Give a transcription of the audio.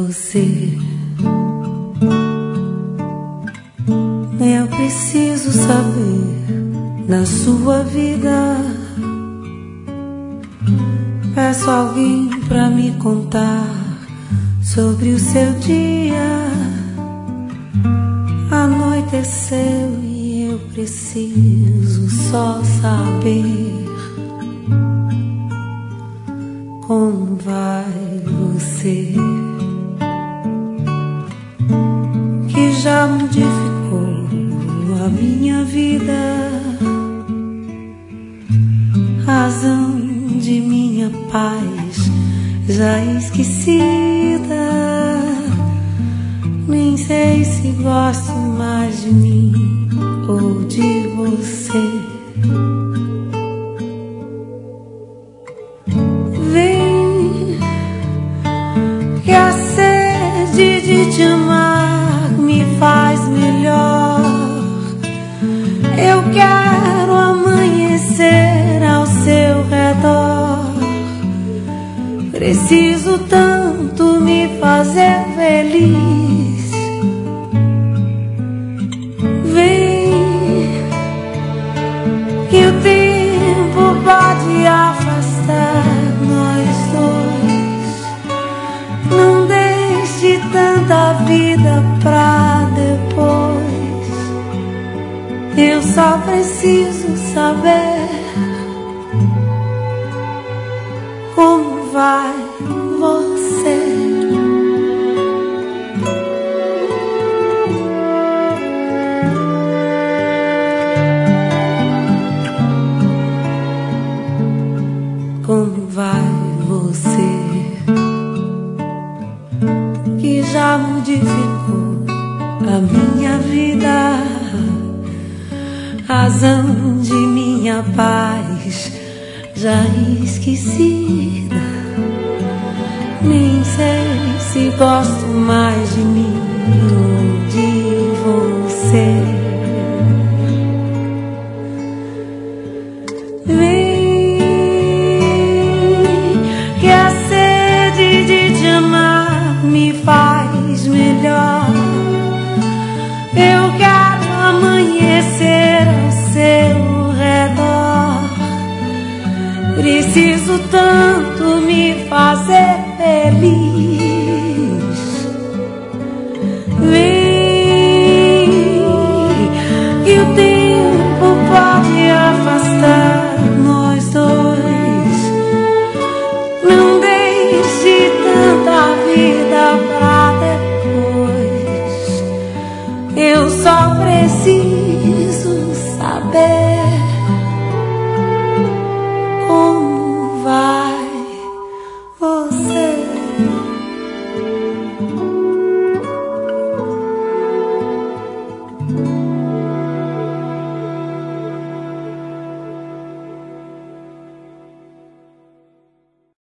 você. Eu preciso saber da sua vida. Peço alguém pra me contar sobre o seu dia. Anoiteceu e eu preciso só saber como vai você, que já modificou a minha vida, razão de minha paz já esquecida. Nem sei se gosto mais de mim ou de você. Vem, que a sede de te amar me faz melhor. Eu quero amanhecer ao seu redor. Preciso tanto me fazer feliz. Que o tempo pode afastar nós dois. Não deixe tanta vida pra depois. Eu só preciso saber como vai você. Como vai você, que já modificou a minha vida, razão de minha paz já esquecida. Nem sei se gosto mais de mim ou de você. Faz melhor. Eu quero amanhecer ao seu redor. Preciso tanto me fazer feliz. Vem, que o tempo pode afastar nós dois. Não deixe tanta vida pra depois. Eu só preciso saber como vai você.